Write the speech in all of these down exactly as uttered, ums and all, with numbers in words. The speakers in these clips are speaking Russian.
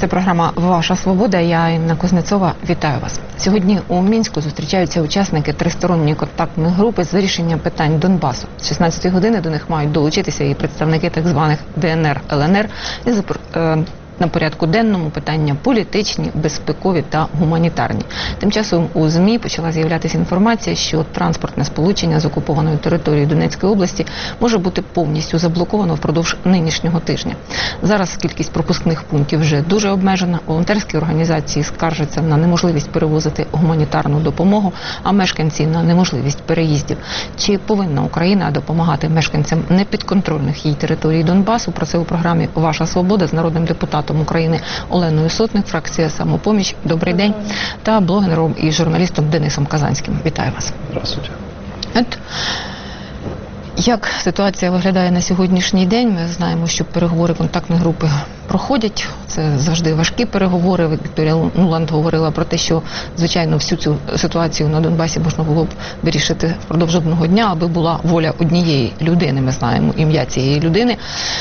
Це програма «Ваша свобода». Я, Інна Кузнецова, вітаю вас. Сьогодні у Мінську зустрічаються учасники тристоронньої контактної групи з вирішення питань Донбасу. З шістнадцятої години до них мають долучитися і представники так званих Де Ен Ер Ел Ен Ер. І на порядку денному питання політичні, безпекові та гуманітарні. Тим часом у ЗМІ почала з'являтися інформація, що транспортне сполучення з окупованою територією Донецької області може бути повністю заблоковано впродовж нинішнього тижня. Зараз кількість пропускних пунктів вже дуже обмежена. Волонтерські організації скаржаться на неможливість перевозити гуманітарну допомогу, а мешканці на неможливість переїздів. Чи повинна Україна допомагати мешканцям непідконтрольних їй територій Донбасу? Про це у програмі «Ваша свобода» з народним депутатом України Оленою Сотник, фракція «Самопоміч». Добрий день. Та блогером і журналістом Денисом Казанським. Вітаю вас. Здравствуйте. От, як ситуація виглядає на сьогоднішній день? Ми знаємо, що переговори контактної групи проходять. Це завжди важкі переговори. Вікторія Нуланд говорила про те, що, звичайно, всю цю ситуацію на Донбасі можна було б вирішити впродовж одного дня, аби була воля однієї людини. Ми знаємо ім'я цієї людини.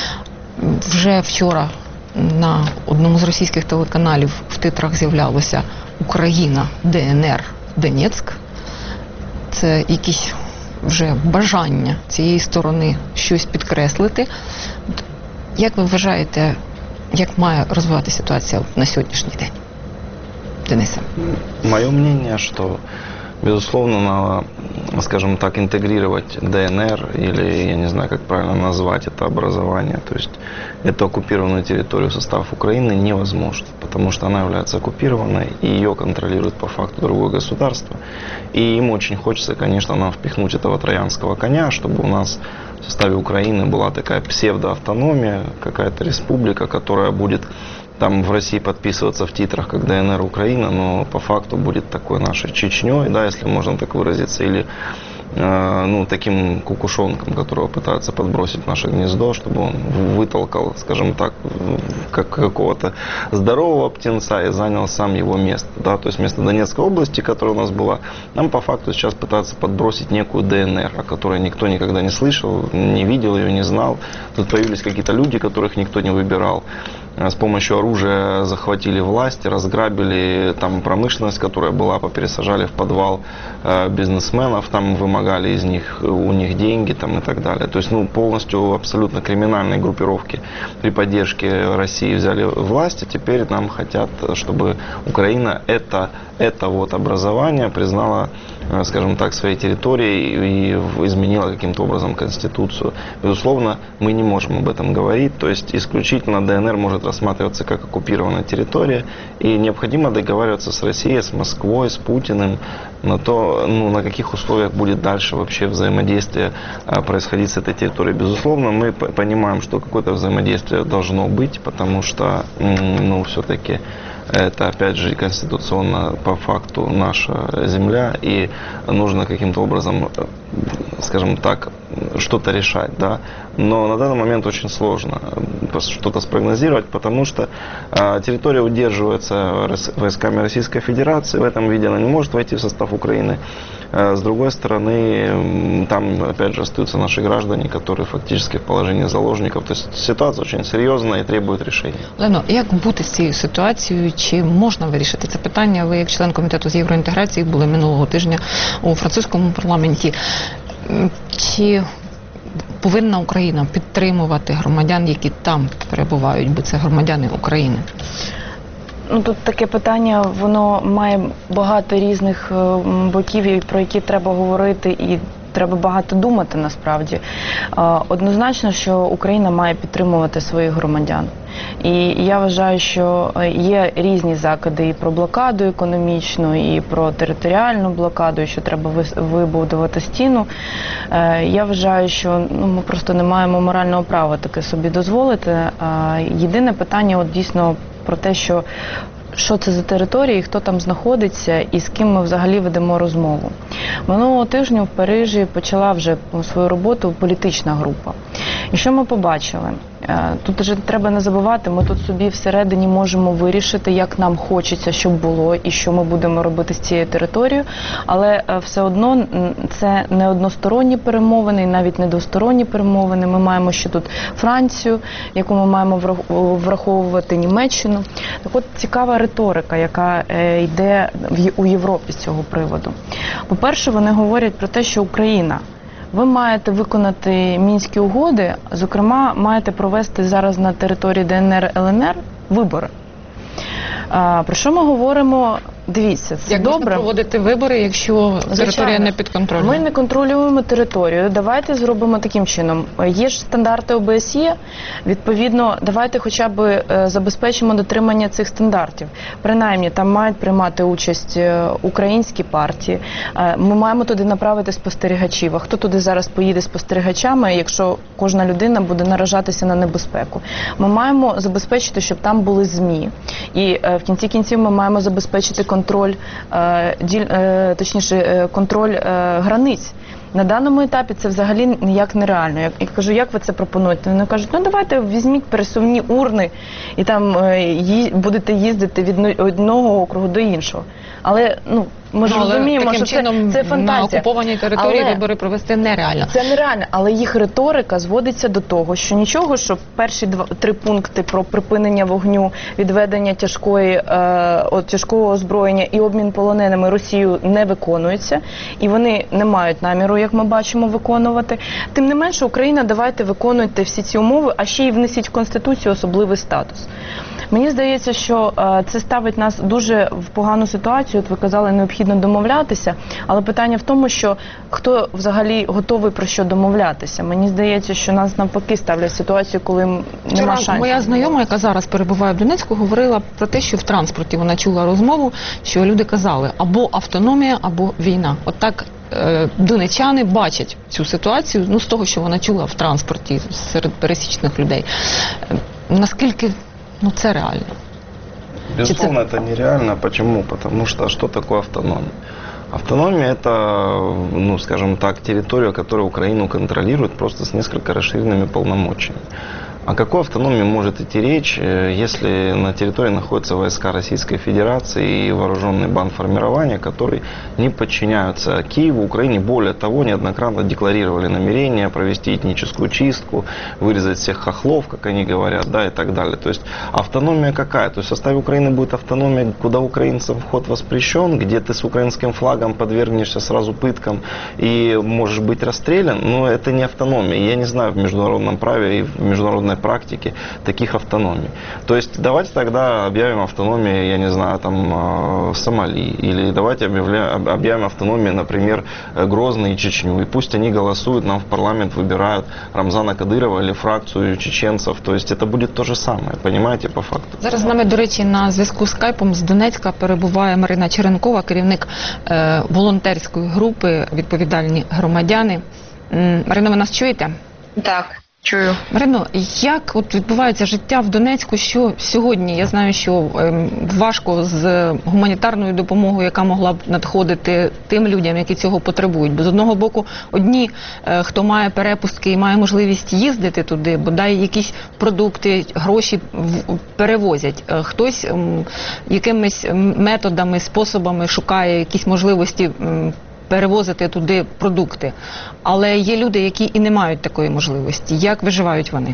Вже вчора на одному з російських телеканалів в титрах з'являлося «Україна, Де Ен Ер, Донецьк». Це якісь вже бажання цієї сторони щось підкреслити. Як ви вважаєте, як має розвиватися ситуація на сьогоднішній день? Денисе. Мое мнение, что, безусловно, надо, скажем так, интегрировать Де Ен Ер, или, я не знаю, как правильно назвать это образование, то есть эту оккупированную территорию в состав Украины невозможно, потому что она является оккупированной, и ее контролирует по факту другое государство. И им очень хочется, конечно, нам впихнуть этого троянского коня, чтобы у нас в составе Украины была такая псевдоавтономия, какая-то республика, которая будет там в России подписываться в титрах как Де Ен Ер Украина, но по факту будет такой нашей Чечней, да, если можно так выразиться, или э, ну, таким кукушонком, которого пытаются подбросить в наше гнездо, чтобы он вытолкал, скажем так, как какого-то здорового птенца и занял сам его место. Да? То есть вместо Донецкой области, которая у нас была, нам по факту сейчас пытаются подбросить некую Де Ен Ер, о которой никто никогда не слышал, не видел ее, не знал. Тут появились какие-то люди, которых никто не выбирал. С помощью оружия захватили власть, разграбили там промышленность, которая была, попересажали в подвал э, бизнесменов, там вымогали из них, у них деньги там, и так далее. То есть ну, полностью абсолютно криминальные группировки при поддержке России взяли власть, и теперь нам хотят, чтобы Украина это, это вот образование признала, э, скажем так, своей территорией и изменила каким-то образом Конституцию. Безусловно, мы не можем об этом говорить, то есть исключительно Де Ен Ер может рассматриваться как оккупированная территория, и необходимо договариваться с Россией, с Москвой, с Путиным на то, ну, на каких условиях будет дальше вообще взаимодействие а, происходить с этой территорией. Безусловно, мы понимаем, что какое-то взаимодействие должно быть, потому что, ну, все-таки это, опять же, конституционно по факту наша земля, и нужно каким-то образом, скажем так, что-то решать, да. Но на данный момент очень сложно что-то спрогнозировать, потому что э, территория удерживается войсками Российской Федерации, в этом виде она не может войти в состав Украины. Э, с другой стороны, там, опять же, остаются наши граждане, которые фактически в положении заложников. То есть ситуация очень серьезная и требует решения. Лено, як бути з цією ситуацією? Чи можна вирішити це питання? Ви, як член комітету з євроінтеграції, були минулого тижня у французькому парламенті. Чи повинна Україна підтримувати громадян, які там перебувають, бо це громадяни України? Ну, тут таке питання, воно має багато різних боків, про які треба говорити, і треба багато думати насправді. Однозначно, що Україна має підтримувати своїх громадян. І я вважаю, що є різні закиди і про блокаду економічну, і про територіальну блокаду, і що треба вибудувати стіну. Я вважаю, що ну, ми просто не маємо морального права таке собі дозволити. Єдине питання от дійсно про те, що що це за територія, і хто там знаходиться, і з ким ми взагалі ведемо розмову. Минулого тижня в Парижі почала вже свою роботу політична група. І що ми побачили? Тут вже треба не забувати, ми тут собі всередині можемо вирішити, як нам хочеться, щоб було, і що ми будемо робити з цією територією, але все одно це не односторонні перемовини, і навіть не двосторонні перемовини. Ми маємо ще тут Францію, яку ми маємо враховувати, Німеччину. Так от цікава риторика, яка йде у Європі з цього приводу. По-перше, вони говорять про те, що Україна, ви маєте виконати Мінські угоди, зокрема, маєте провести зараз на території Де Ен Ер, Ел Ен Ер вибори. А, про що ми говоримо? Дивіться, це як добре. Як можна проводити вибори, якщо Звичайно. Територія не підконтрольна? Ми не контролюємо територію. Давайте зробимо таким чином. Є ж стандарти О Б С Є, відповідно, давайте хоча б забезпечимо дотримання цих стандартів. Принаймні, там мають приймати участь українські партії. Ми маємо туди направити спостерігачів. А хто туди зараз поїде спостерігачами, якщо кожна людина буде наражатися на небезпеку? Ми маємо забезпечити, щоб там були ЗМІ. І в кінці кінців ми маємо забезпечити контроль, точніше, контроль границь. На даному етапі це взагалі ніяк нереально. Я, я кажу, як ви це пропонуєте? Вони кажуть, ну давайте візьміть пересувні урни і там ї, будете їздити від одного округу до іншого. Але, ну, ми ж ну, розуміємо, що це, це фантазія. На окупованій території але вибори провести нереально. Це нереально, але їх риторика зводиться до того, що нічого, що перші два, три пункти про припинення вогню, відведення тяжкої, е, от, тяжкого озброєння і обмін полоненими Росією не виконуються, і вони не мають наміру, як ми бачимо, виконувати. Тим не менше, Україна, давайте виконуйте всі ці умови, а ще й внесіть в Конституцію особливий статус. Мені здається, що е, це ставить нас дуже в погану ситуацію. От ви казали, необхідно домовлятися, але питання в тому, що хто взагалі готовий про що домовлятися. Мені здається, що нас навпаки ставлять в ситуацію, коли нема шансів. Моя знайома, яка зараз перебуває в Донецьку, говорила про те, що в транспорті вона чула розмову, що люди казали або автономія, або війна. От так е, донечани бачать цю ситуацію, ну, з того, що вона чула в транспорті серед пересічних людей. Е, наскільки ну, це реально? Безусловно, это нереально. Почему? Потому что что такое автономия? Автономия – это, ну, скажем так, территория, которая Украину контролирует, просто с несколько расширенными полномочиями. О какой автономии может идти речь, если на территории находятся войска Российской Федерации и вооруженные бандформирования, которые не подчиняются Киеву, Украине? Более того, неоднократно декларировали намерение провести этническую чистку, вырезать всех хохлов, как они говорят, да, и так далее. То есть автономия какая? То есть в составе Украины будет автономия, куда украинцам вход воспрещен, где ты с украинским флагом подвергнешься сразу пыткам и можешь быть расстрелян, но это не автономия. Я не знаю в международном праве и в международной практике таких автономий. То есть давайте тогда объявим автономию, я не знаю, там Сомали, или давайте объявляем, объявим автономию, например, Грозный и Чечню, и пусть они голосуют, нам в парламент выбирают Рамзана Кадырова или фракцию чеченцев, то есть это будет то же самое, понимаете, по факту. Зараз з нами, до речі, на зв'язку з скайпом з Донецька перебуває Марина Черенкова, керівник е, волонтерської групи «Відповідальні громадяни». М, Марино, ви нас чуєте? Так. Чую. Марино, як от відбувається життя в Донецьку, що сьогодні, я знаю, що ем, важко з гуманітарною допомогою, яка могла б надходити тим людям, які цього потребують. Бо з одного боку, одні, е, хто має перепустки і має можливість їздити туди, бодай якісь продукти, гроші в, перевозять. Е, хтось ем, якимись методами, способами шукає якісь можливості ем, перевозити туди продукти. Але є люди, які і не мають такої можливості. Як виживають вони?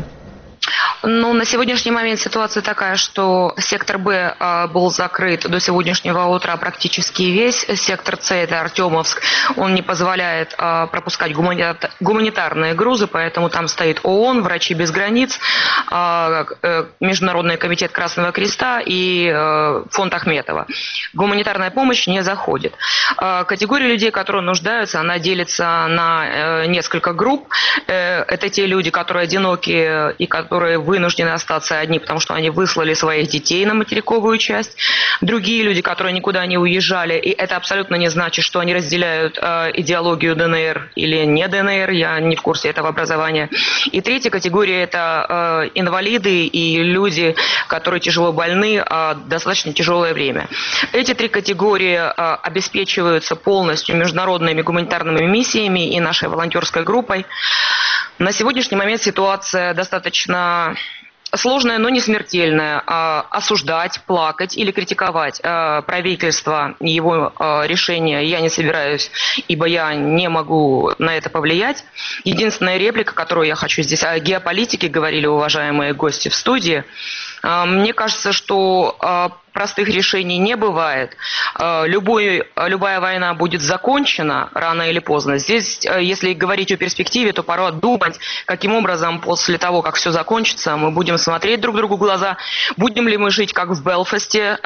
Ну, на сегодняшний момент ситуация такая, что сектор Б а, был закрыт до сегодняшнего утра практически весь. Сектор С, это Артемовск, он не позволяет а, пропускать гумани... гуманитарные грузы, поэтому там стоит ООН, Врачи без границ, а, Международный комитет Красного Креста и а, фонд Ахметова. Гуманитарная помощь не заходит. А, категория людей, которые нуждаются, она делится на а, несколько групп. А, это те люди, которые одинокие и которые вынуждены остаться одни, потому что они выслали своих детей на материковую часть. Другие люди, которые никуда не уезжали, и это абсолютно не значит, что они разделяют э, идеологию Дэ Эн Эр или не Дэ Эн Эр, я не в курсе этого образования. И третья категория – это э, инвалиды и люди, которые тяжело больны э, достаточно тяжелое время. Эти три категории э, обеспечиваются полностью международными гуманитарными миссиями и нашей волонтерской группой. На сегодняшний момент ситуация достаточно сложная, но не смертельная. Осуждать, плакать или критиковать правительство и его решения я не собираюсь, ибо я не могу на это повлиять. Единственная реплика, которую я хочу здесь, о геополитике говорили уважаемые гости в студии. Мне кажется, что простых решений не бывает. Любой, любая война будет закончена рано или поздно. Здесь, если говорить о перспективе, то пора думать, каким образом после того, как все закончится, мы будем смотреть друг другу в глаза, будем ли мы жить как в Белфасте,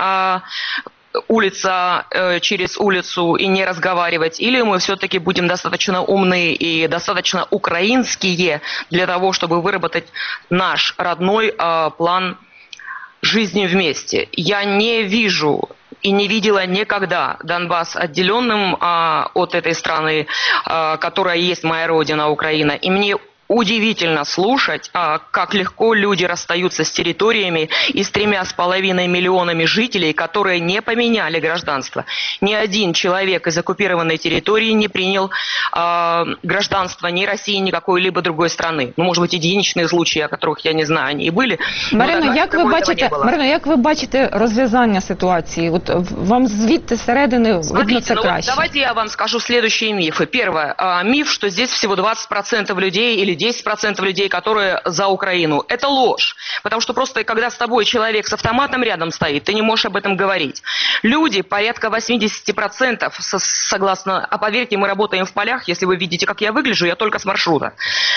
улица э, через улицу и не разговаривать, или мы все-таки будем достаточно умные и достаточно украинские для того, чтобы выработать наш родной э, план жизни вместе. Я не вижу и не видела никогда Донбасс отделенным а, от этой страны, а, которая есть моя родина, Украина. И мне удивительно слушать, а, как легко люди расстаются с территориями и с тремя с половиной миллионами жителей, которые не поменяли гражданство. Ни один человек из оккупированной территории не принял а, гражданство ни России, ни какой-либо другой страны. Ну, может быть, единичные случаи, о которых я не знаю, они и были. Марино, як ви бачите, Марино, як ви бачите розв'язання ситуації? От вам звідти зсередини видно це ну, краще? Вот давайте я вам скажу следующие мифы. Первое. А, миф, что здесь всего двадцать процентов людей или десять процентов людей, которые за Украину. Это ложь. Потому что просто когда с тобой человек с автоматом рядом стоит, ты не можешь об этом говорить. Люди, порядка восемьдесят процентов, со, согласно, а поверьте, мы работаем в полях, если вы видите, как я выгляжу, я только с маршрута.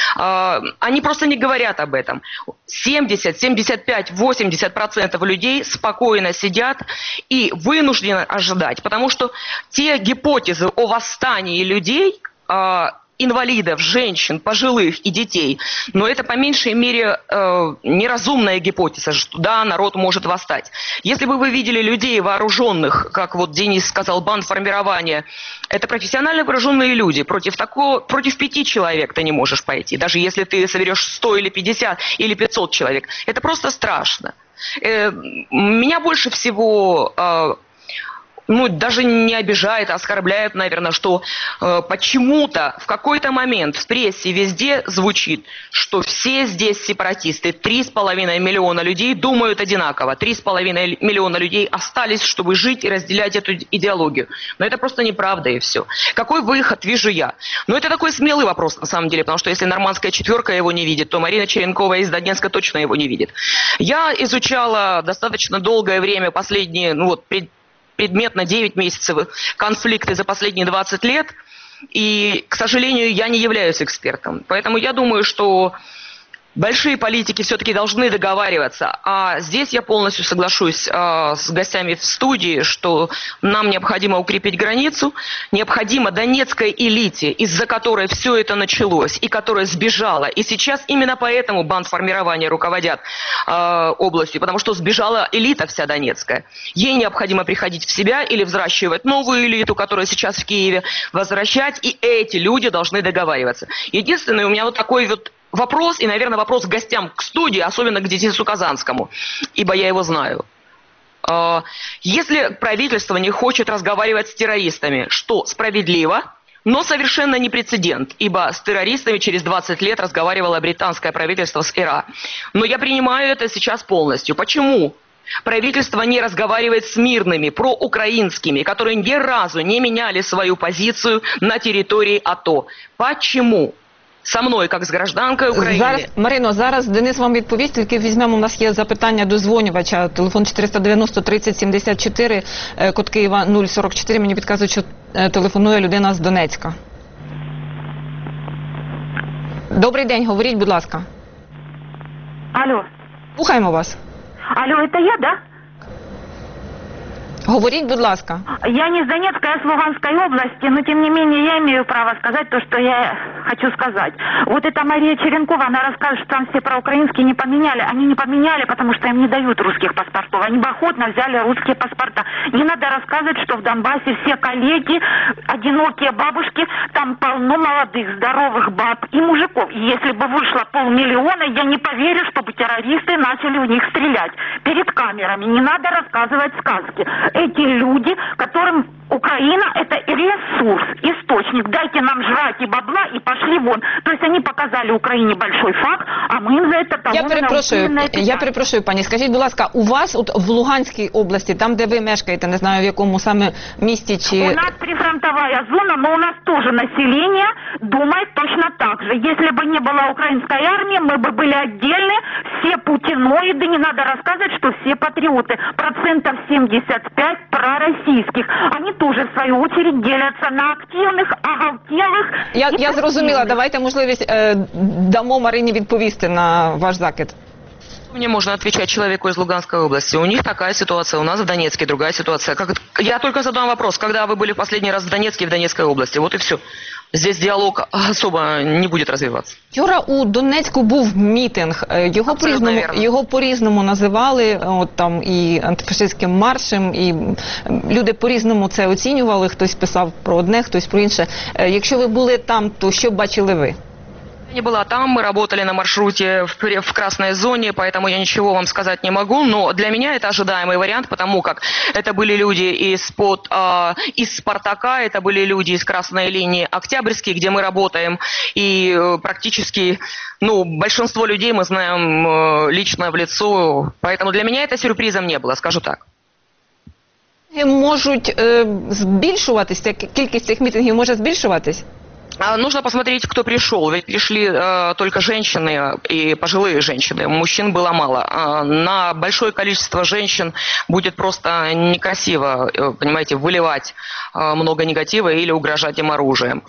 Э, они просто не говорят об этом. семьдесят, семьдесят пять, восемьдесят процентов людей спокойно сидят и вынуждены ожидать. Потому что те гипотезы о восстании людей, э, инвалидов, женщин, пожилых и детей. Но это по меньшей мере э, неразумная гипотеза, что да, народ может восстать. Если бы вы видели людей вооруженных, как вот Денис сказал, бандформирование, это профессионально вооруженные люди. Против, такого, против пяти человек ты не можешь пойти, даже если ты соберешь сто или пятьдесят или пятьсот человек. Это просто страшно. Э, меня больше всего... Э, ну, даже не обижает, а оскорбляет, наверное, что э, почему-то в какой-то момент в прессе везде звучит, что все здесь сепаратисты, три с половиной миллиона людей думают одинаково, три с половиной миллиона людей остались, чтобы жить и разделять эту идеологию. Но это просто неправда и все. Какой выход вижу я? Ну, это такой смелый вопрос, на самом деле, потому что если нормандская четверка его не видит, то Марина Черенкова из Донецка точно его не видит. Я изучала достаточно долгое время, последние, ну вот, пред предметно девять месяцев конфликты за последние двадцать лет, и, к сожалению, я не являюсь экспертом. Поэтому я думаю, что большие политики все-таки должны договариваться. А здесь я полностью соглашусь э, с гостями в студии, что нам необходимо укрепить границу, необходимо донецкой элите, из-за которой все это началось и которая сбежала. И сейчас именно поэтому бандформирования руководят э, областью, потому что сбежала элита вся донецкая. Ей необходимо приходить в себя или взращивать новую элиту, которая сейчас в Киеве, возвращать, и эти люди должны договариваться. Единственное, у меня вот такой вот вопрос, и, наверное, вопрос к гостям, к студии, особенно к Денису Казанскому, ибо я его знаю. Если правительство не хочет разговаривать с террористами, что справедливо, но совершенно не прецедент, ибо с террористами через двадцать лет разговаривало британское правительство с ИРА. Но я принимаю это сейчас полностью. Почему? Правительство не разговаривает с мирными, проукраинскими, которые ни разу не меняли свою позицию на территории АТО. Почему? Со мною, як з гражданкою України. Зараз, Марино, зараз Денис вам відповість, тільки візьмемо, у нас є запитання до дзвонювача. Телефон чотириста дев'яносто тридцять сімдесят чотири, код Києва нуль сорок чотири. Мені підказують, що телефонує людина з Донецька. Добрий день, говоріть, будь ласка. Алло. Слухаємо вас. Алло, это я, да? Говоріть, будь ласка. Я не с Донецкой, а с Луганской области, но тем не менее я имею право сказать то, что я хочу сказать. Вот эта Мария Черенкова, она расскажет, что там все проукраинские не поменяли. Они не поменяли, потому что им не дают русских паспортов. Они бы охотно взяли русские паспорта. Не надо рассказывать, что в Донбассе все коллеги, одинокие бабушки, там полно молодых, здоровых баб и мужиков. И если бы вышло полмиллиона, я не поверю, чтобы террористы начали в них стрелять перед камерами. Не надо рассказывать сказки. Эти люди, которым Украина — это ресурс, источник. Дайте нам жрать и бабла, и пошли пошли вон. То есть они показали Украине большой факт, а мы им за это того Я перепрошую, я перепрошую, пані, скажіть, будь ласка, у вас от в Луганській області, там, де ви мешкаєте, не знаю в якому саме місті чи... У нас прифронтовая зона, но у нас тоже население думает точно так же. Если бы не было украинской армии, мы бы были отдельны, все путиноиды, не надо рассказывать, что все патриоты. Процентов семьдесят пять пророссийских. Они тоже, в свою очередь, делятся на активных, оголтелых. Я, и я зрозуміла, пассивных. давайте можливість е, дамо Марині відповісти на ваш закид. Мне можно отвечать человеку из Луганской области. У них такая ситуация, у нас в Донецке другая ситуация. Как... Я только задам вопрос, когда вы были в последний раз в Донецке и в Донецкой области? Вот и все. Здесь диалог особо не будет развиваться. Вчора у Донецьку був мітинг. Е, Його Абсолютно по-різному, вірно. його по-різному називали, от там і антифашистським маршем, і м, люди по-різному це оцінювали. Хтось писав про одне, хтось про інше. Е, Якщо ви були там, то що бачили ви? Я не была там, мы работали на маршруте в, пре- в красной зоне, поэтому я ничего вам сказать не могу, но для меня это ожидаемый вариант, потому как это были люди из-под, э, из Спартака, это были люди из красной линии Октябрьской, где мы работаем, и э, практически, ну, большинство людей мы знаем э, лично в лицо, поэтому для меня это сюрпризом не было, скажу так. Можуть е, збільшуватися, кількість цих мітингів може збільшуватись? А, Нужно посмотреть, кто пришел. Ведь пришли э, только женщины и пожилые женщины. Мужчин было мало. А на большое количество женщин будет просто некрасиво, э, понимаете, выливать э, много негатива или угрожать им оружием.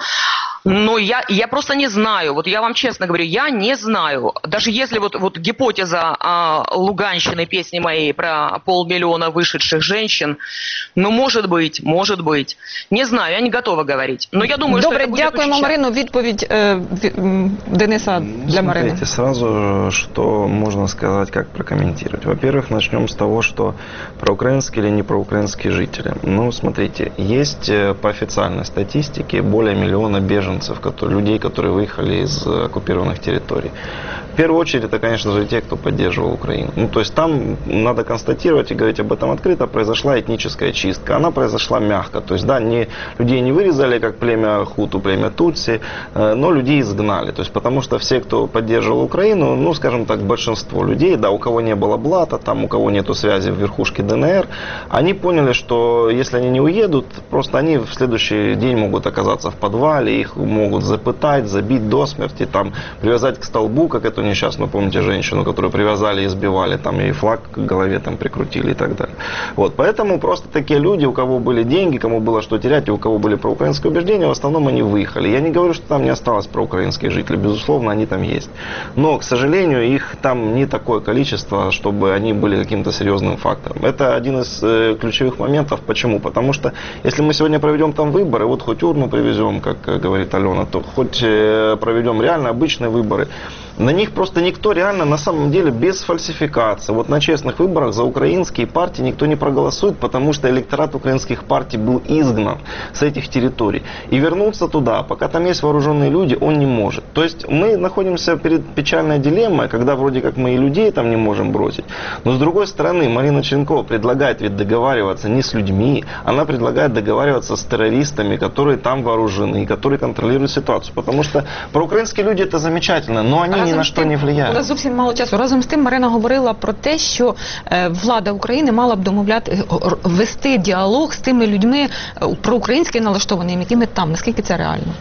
Но я, я просто не знаю, вот я вам честно говорю, я не знаю. Даже если вот, вот гипотеза а, Луганщины, песни моей про полмиллиона вышедших женщин, ну, может быть, может быть. Не знаю, я не готова говорить. Но я думаю, Добре, что это будет дякуємо, очень Марино. Відповідь е, ві- м, Дениса для Марини. Смотрите, сразу что можно сказать, как прокомментировать. Во-первых, начнем с того, что проукраинские или не проукраинские жители. Ну, смотрите, есть э, по официальной статистике более миллиона беженцев, которые, людей, которые выехали из э, оккупированных территорий. В первую очередь, это, конечно же, те, кто поддерживал Украину. Ну, то есть там надо констатировать и говорить об этом открыто, произошла этническая чистка. Она произошла мягко. То есть, да, не, людей не вырезали, как племя Хуту, племя Тутси, э, но людей изгнали. То есть, потому что все, кто поддерживал Украину, ну, скажем так, большинство людей, да, у кого не было блата, там, у кого нету связи в верхушке ДНР, они поняли, что если они не уедут, просто они в следующий день могут оказаться в подвале, их могут запытать, забить до смерти, там, привязать к столбу, как эту несчастную, помните, женщину, которую привязали и избивали, там, ей флаг к голове там прикрутили и так далее. Вот, поэтому просто такие люди, у кого были деньги, кому было что терять, и у кого были проукраинские убеждения, в основном они выехали. Я не говорю, что там не осталось проукраинских жителей, безусловно, они там есть. Но, к сожалению, их там не такое количество, чтобы они были каким-то серьезным фактором. Это один из э, ключевых моментов. Почему? Потому что, если мы сегодня проведем там выборы, вот хоть урну привезем, как э, говорит Алена, то хоть э, проведем реально обычные выборы, на них просто никто реально, на самом деле, без фальсификации. Вот на честных выборах за украинские партии никто не проголосует, потому что электорат украинских партий был изгнан с этих территорий. И вернуться туда, пока там есть вооруженные люди, он не может. То есть мы находимся перед печальной дилеммой, когда вроде как мы и людей там не можем бросить. Но с другой стороны, Марина Черенкова предлагает ведь договариваться не с людьми, она предлагает договариваться с террористами, которые там вооружены и которые контролируют ситуацию. Потому что проукраинские люди это замечательно, но они ні на що не у впливають. нас зовсім мало часу. Разом з тим Марина говорила про те, що е, влада України мала б домовляти, р- вести діалог з тими людьми е, проукраїнськи налаштованими, якими там. Наскільки це реально?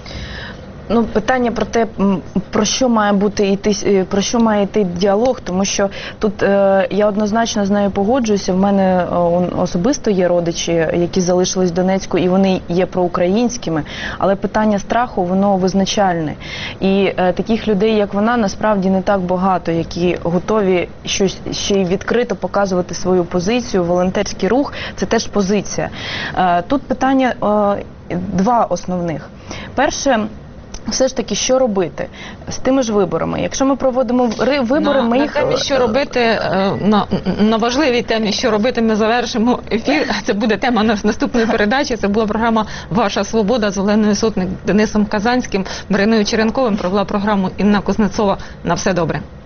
Ну, питання про те, м, про що має бути йти, е, про що має йти діалог, тому що тут е, я однозначно з нею погоджуюся. В мене е, он- особисто є родичі, які залишились в Донецьку, і вони є проукраїнськими, але питання страху, воно визначальне. І е, таких людей, як вона, насправді не так багато, які готові щось ще й відкрито показувати свою позицію. Волонтерський рух – це теж позиція. Е, тут питання е, два основних. Перше, все ж таки, що робити з тими ж виборами? Якщо ми проводимо ри- вибори, на, ми на їх... темі, що робити, е, на, на важливій темі, що робити, ми завершимо ефір. Це буде тема нас- наступної передачі. Це була програма «Ваша свобода» з Оленою Сотник, Денисом Казанським, Мариною Черенковим. Провела програму Інна Кузнецова. На все добре.